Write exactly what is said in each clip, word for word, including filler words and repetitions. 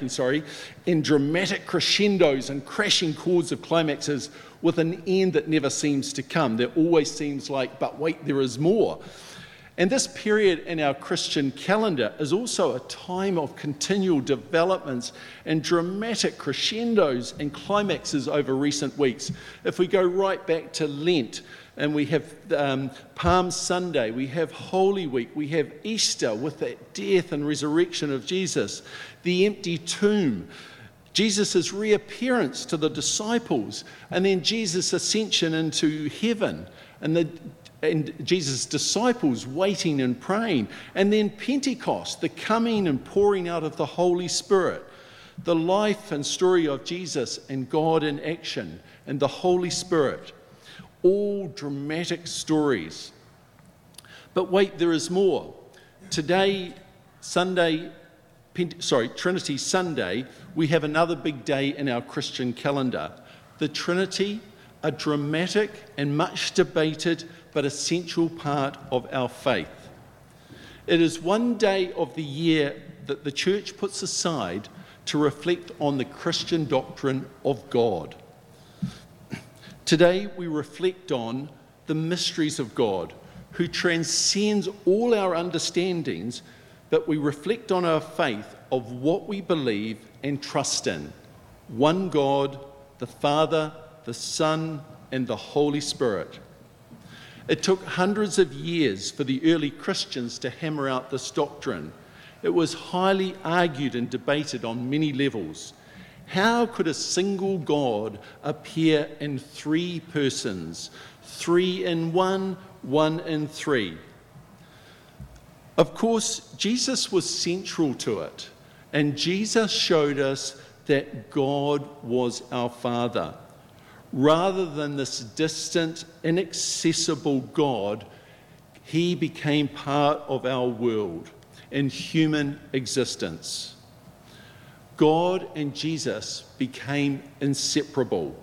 making, sorry, in dramatic crescendos and crashing chords of climaxes with an end that never seems to come. There always seems like, but wait, there is more. And this period in our Christian calendar is also a time of continual developments and dramatic crescendos and climaxes over recent weeks. If we go right back to Lent, and we have um, Palm Sunday, we have Holy Week, we have Easter with that death and resurrection of Jesus, the empty tomb, Jesus' reappearance to the disciples, and then Jesus' ascension into heaven, and the and Jesus' disciples waiting and praying, and then Pentecost, the coming and pouring out of the Holy Spirit, the life and story of Jesus and God in action, and the Holy Spirit, all dramatic stories. But wait, there is more. Today, Sunday, Pent- sorry, Trinity Sunday, we have another big day in our Christian calendar. The Trinity, a dramatic and much debated but essential part of our faith. It is one day of the year that the church puts aside to reflect on the Christian doctrine of God. Today we reflect on the mysteries of God, who transcends all our understandings, but we reflect on our faith of what we believe and trust in. One God, the Father, the Son, and the Holy Spirit. It took hundreds of years for the early Christians to hammer out this doctrine. It was highly argued and debated on many levels. How could a single God appear in three persons? Three in one, one in three. Of course, Jesus was central to it, and Jesus showed us that God was our Father. Rather than this distant, inaccessible God, he became part of our world and human existence. God and Jesus became inseparable,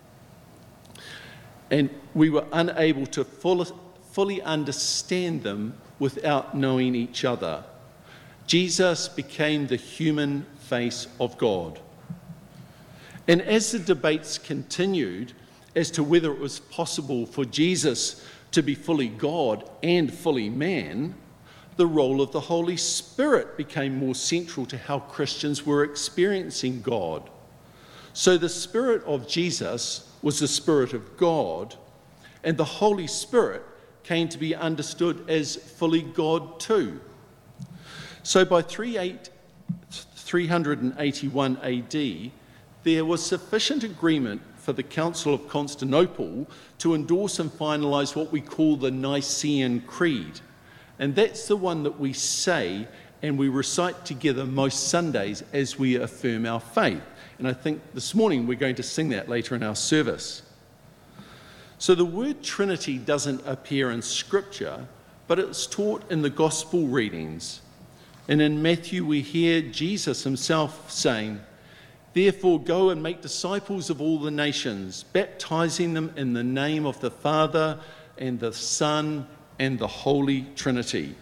and we were unable to full, fully understand them without knowing each other. Jesus became the human face of God. And as the debates continued as to whether it was possible for Jesus to be fully God and fully man, the role of the Holy Spirit became more central to how Christians were experiencing God. So the Spirit of Jesus was the Spirit of God, and the Holy Spirit came to be understood as fully God too. So by three eighty-one A D, there was sufficient agreement for the Council of Constantinople to endorse and finalise what we call the Nicene Creed. And that's the one that we say and we recite together most Sundays as we affirm our faith. And I think this morning we're going to sing that later in our service. So the word Trinity doesn't appear in Scripture, but it's taught in the Gospel readings. And in Matthew we hear Jesus himself saying, "Therefore go and make disciples of all the nations, baptizing them in the name of the Father and the Son and the Holy Trinity."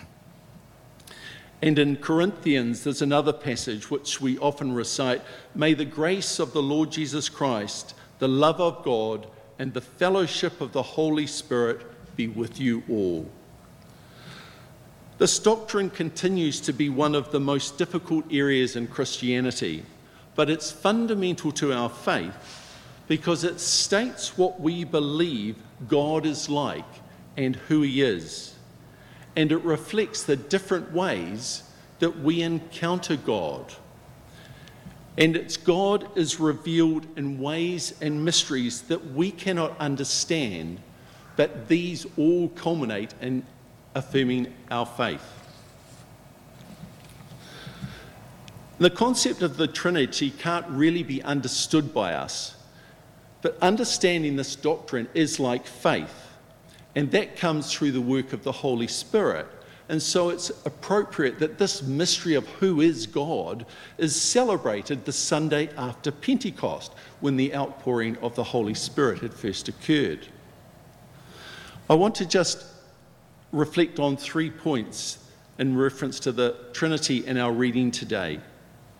And in Corinthians, there's another passage which we often recite, "May the grace of the Lord Jesus Christ, the love of God, and the fellowship of the Holy Spirit be with you all." This doctrine continues to be one of the most difficult areas in Christianity, but it's fundamental to our faith because it states what we believe God is like and who he is. And it reflects the different ways that we encounter God. And its God is revealed in ways and mysteries that we cannot understand, but these all culminate in affirming our faith. The concept of the Trinity can't really be understood by us, but understanding this doctrine is like faith, and that comes through the work of the Holy Spirit. And so it's appropriate that this mystery of who is God is celebrated the Sunday after Pentecost, when the outpouring of the Holy Spirit had first occurred. I want to just reflect on three points in reference to the Trinity in our reading today.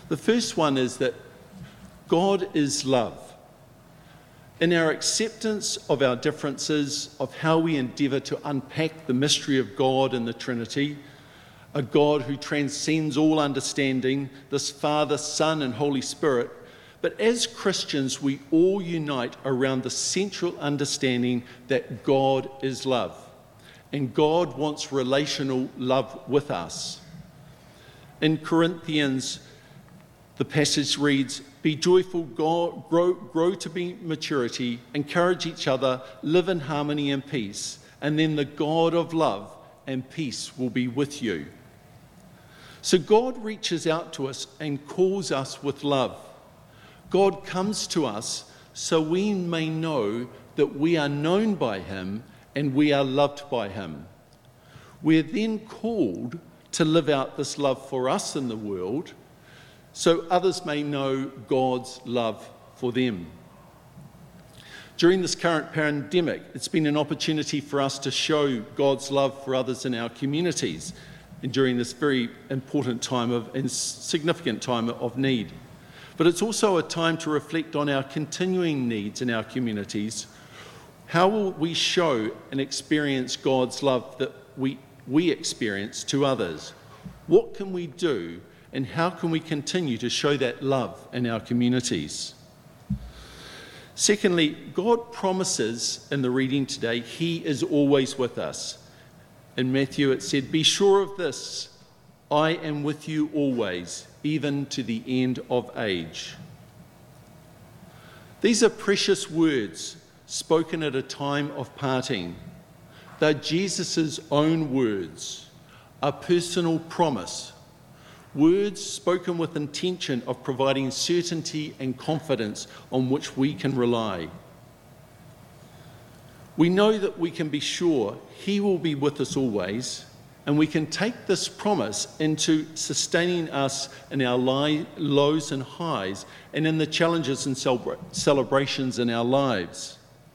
The first one is that God is love. In our acceptance of our differences, of how we endeavour to unpack the mystery of God and the Trinity, a God who transcends all understanding, this Father, Son, and Holy Spirit, but as Christians, we all unite around the central understanding that God is love, and God wants relational love with us. In Corinthians, the passage reads, "Be joyful, grow, grow to be maturity, encourage each other, live in harmony and peace, and then the God of love and peace will be with you." So God reaches out to us and calls us with love. God comes to us so we may know that we are known by him and we are loved by him. We're then called to live out this love for us in the world, so others may know God's love for them. During this current pandemic, it's been an opportunity for us to show God's love for others in our communities, and during this very important time of and significant time of need. But it's also a time to reflect on our continuing needs in our communities. How will we show and experience God's love that we, we experience to others? What can we do? And how can we continue to show that love in our communities? Secondly, God promises in the reading today, he is always with us. In Matthew it said, "Be sure of this, I am with you always, even to the end of age." These are precious words spoken at a time of parting. They're Jesus' own words, a personal promise. Words spoken with intention of providing certainty and confidence on which we can rely. We know that we can be sure he will be with us always, and we can take this promise into sustaining us in our li- lows and highs and in the challenges and celebra- celebrations in our lives.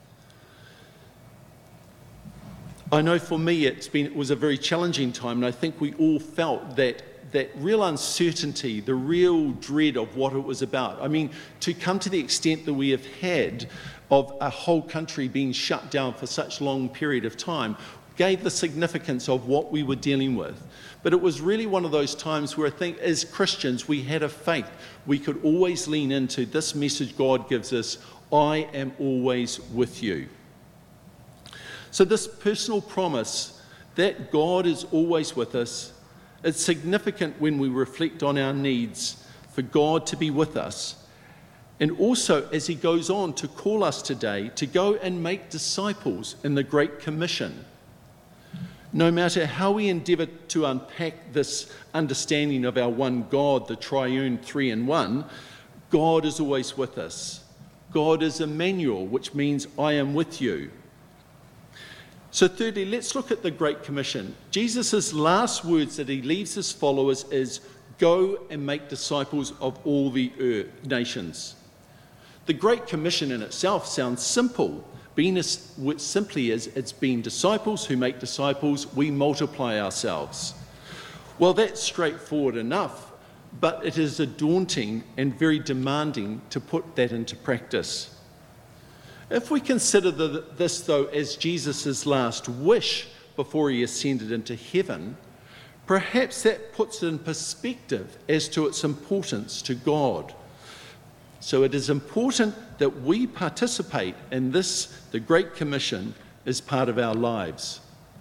I know for me it's been, it was a very challenging time, and I think we all felt that that real uncertainty, the real dread of what it was about. I mean, to come to the extent that we have had of a whole country being shut down for such a long period of time gave the significance of what we were dealing with. But it was really one of those times where I think as Christians we had a faith. We could always lean into this message God gives us, I am always with you. So this personal promise that God is always with us, it's significant when we reflect on our needs for God to be with us. And also as he goes on to call us today to go and make disciples in the Great Commission. No matter how we endeavour to unpack this understanding of our one God, the triune three in one, God is always with us. God is Emmanuel, which means I am with you. So thirdly, let's look at the Great Commission. Jesus' last words that he leaves his followers is, go and make disciples of all the earth, nations. The Great Commission in itself sounds simple, being as simply as it's being disciples who make disciples, we multiply ourselves. Well, that's straightforward enough, but it is a daunting and very demanding to put that into practice. If we consider the, this, though, as Jesus' last wish before he ascended into heaven, perhaps that puts it in perspective as to its importance to God. So it is important that we participate in this, the Great Commission, as part of our lives.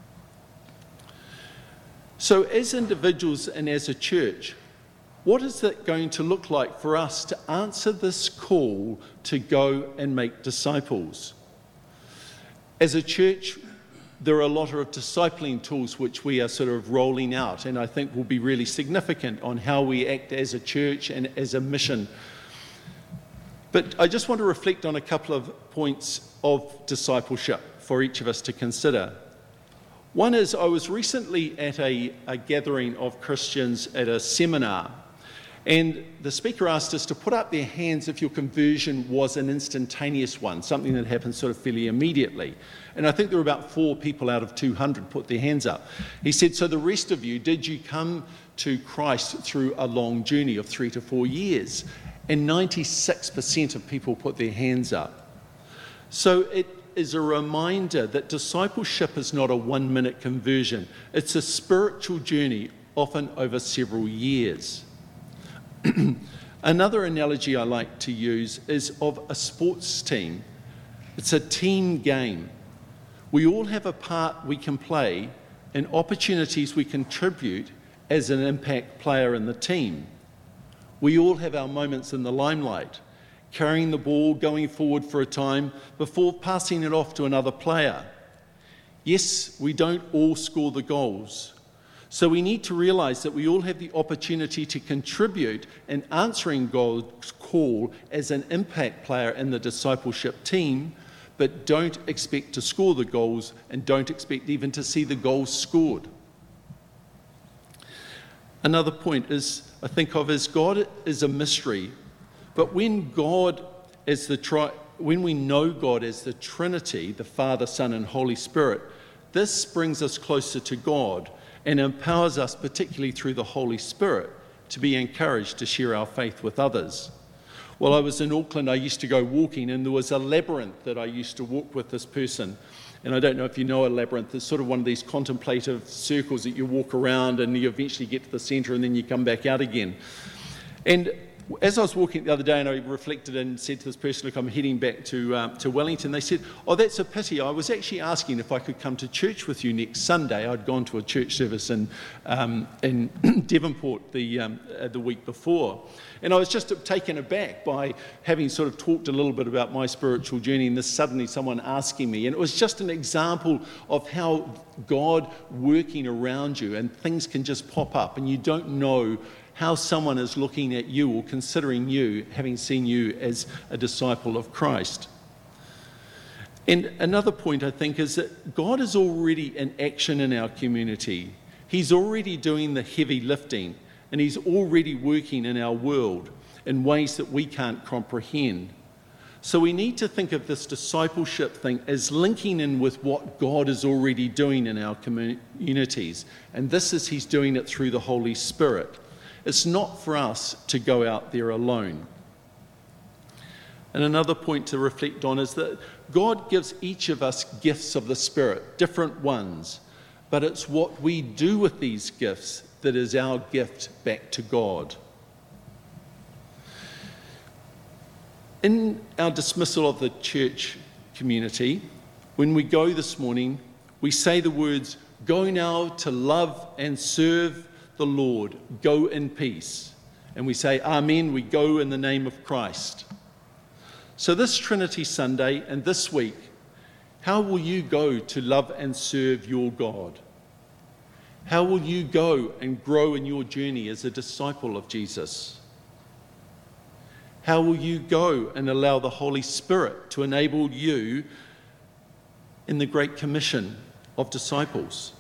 So as individuals and as a church, what is it going to look like for us to answer this call to go and make disciples? As a church, there are a lot of discipling tools which we are sort of rolling out, and I think will be really significant on how we act as a church and as a mission. But I just want to reflect on a couple of points of discipleship for each of us to consider. One is, I was recently at a, a gathering of Christians at a seminar, And the speaker asked us to put up their hands if your conversion was an instantaneous one, something that happened sort of fairly immediately. And I think there were about four people out of two hundred put their hands up. He said, so the rest of you, did you come to Christ through a long journey of three to four years? And ninety-six percent of people put their hands up. So it is a reminder that discipleship is not a one-minute conversion. It's a spiritual journey, often over several years. Another analogy I like to use is of a sports team. It's a team game. We all have a part we can play and opportunities we contribute as an impact player in the team. We all have our moments in the limelight, carrying the ball, going forward for a time before passing it off to another player. Yes, we don't all score the goals. So we need to realise that we all have the opportunity to contribute in answering God's call as an impact player in the discipleship team, but don't expect to score the goals and don't expect even to see the goals scored. Another point is, I think of as God is a mystery, but when God as the tri- when we know God as the Trinity, the Father, Son, and Holy Spirit, this brings us closer to God and empowers us, particularly through the Holy Spirit, to be encouraged to share our faith with others. While I was in Auckland, I used to go walking, and there was a labyrinth that I used to walk with this person. And I don't know if you know a labyrinth. It's sort of one of these contemplative circles that you walk around and you eventually get to the centre and then you come back out again. And as I was walking the other day and I reflected and said to this person, look, I'm heading back to um, to Wellington, they said, oh, that's a pity. I was actually asking if I could come to church with you next Sunday. I'd gone to a church service in, um, in Devonport the, um, uh, the week before. And I was just taken aback by having sort of talked a little bit about my spiritual journey and this suddenly someone asking me. And it was just an example of how God working around you and things can just pop up and you don't know how someone is looking at you or considering you, having seen you as a disciple of Christ. And another point, I think, is that God is already in action in our community. He's already doing the heavy lifting, and He's already working in our world in ways that we can't comprehend. So we need to think of this discipleship thing as linking in with what God is already doing in our communities. And this is He's doing it through the Holy Spirit. It's not for us to go out there alone. And another point to reflect on is that God gives each of us gifts of the Spirit, different ones, but it's what we do with these gifts that is our gift back to God. In our dismissal of the church community, when we go this morning, we say the words, "Go now to love and serve the Lord, go in peace." And we say, Amen, we go in the name of Christ. So this Trinity Sunday and this week, how will you go to love and serve your God? How will you go and grow in your journey as a disciple of Jesus? How will you go and allow the Holy Spirit to enable you in the Great Commission of disciples?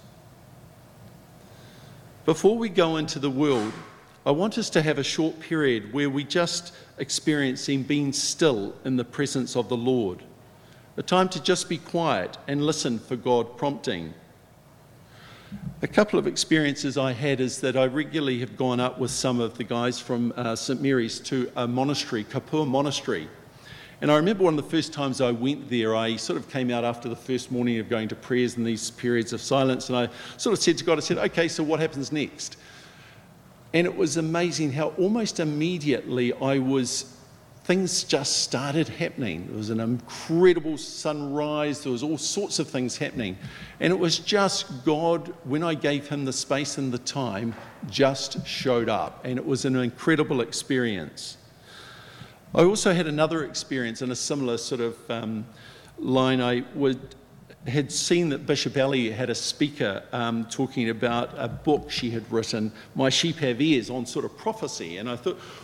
Before we go into the world, I want us to have a short period where we just experiencing being still in the presence of the Lord. A time to just be quiet and listen for God prompting. A couple of experiences I had is that I regularly have gone up with some of the guys from uh, Saint Mary's to a monastery, Kapur Monastery. And I remember one of the first times I went there, I sort of came out after the first morning of going to prayers and these periods of silence, and I sort of said to God, I said, okay, so what happens next? And it was amazing how almost immediately I was, things just started happening. There was an incredible sunrise, there was all sorts of things happening. And it was just God, when I gave Him the space and the time, just showed up. And it was an incredible experience. I also had another experience in a similar sort of um, line. I would, had seen that Bishop Ellie had a speaker um, talking about a book she had written, My Sheep Have Ears, on sort of prophecy. And I thought,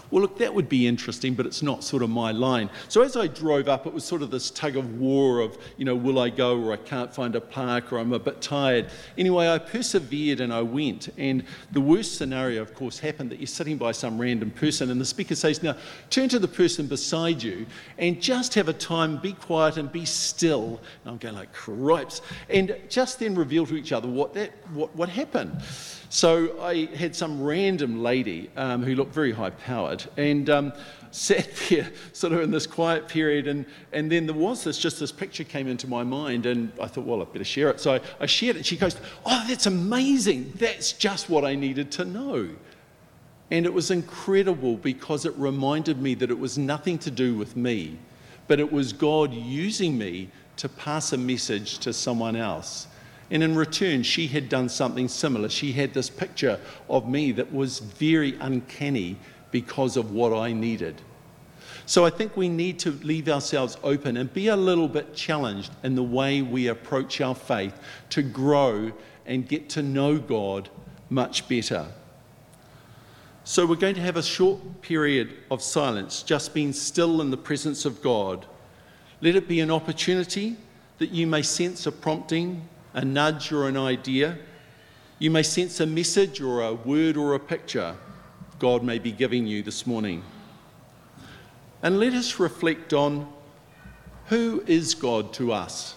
well, look, that would be interesting, but it's not sort of my line. So as I drove up, it was sort of this tug of war of, you know, will I go, or I can't find a park, or I'm a bit tired. Anyway, I persevered and I went. And the worst scenario, of course, happened that you're sitting by some random person and the speaker says, now, turn to the person beside you and just have a time, be quiet and be still. And I'm going like, cripes. And just then reveal to each other what that what, what happened. So I had some random lady um, who looked very high-powered and um, sat there sort of in this quiet period, and, and then there was this, just this picture came into my mind, and I thought, well, I'd better share it. So I, I shared it, and she goes, oh, that's amazing. That's just what I needed to know. And it was incredible because it reminded me that it was nothing to do with me, but it was God using me to pass a message to someone else. And in return, she had done something similar. She had this picture of me that was very uncanny because of what I needed. So I think we need to leave ourselves open and be a little bit challenged in the way we approach our faith to grow and get to know God much better. So we're going to have a short period of silence, just being still in the presence of God. Let it be an opportunity that you may sense a prompting, a nudge or an idea. You may sense a message or a word or a picture God may be giving you this morning. And let us reflect on, who is God to us?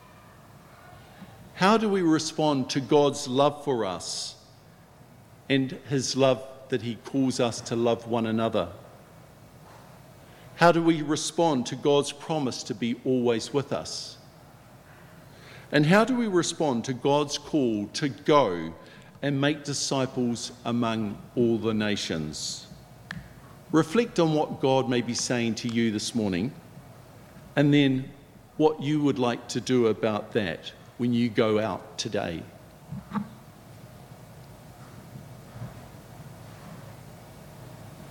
How do we respond to God's love for us and his love that he calls us to love one another? How do we respond to God's promise to be always with us? And how do we respond to God's call to go and make disciples among all the nations? Reflect on what God may be saying to you this morning, and then what you would like to do about that when you go out today.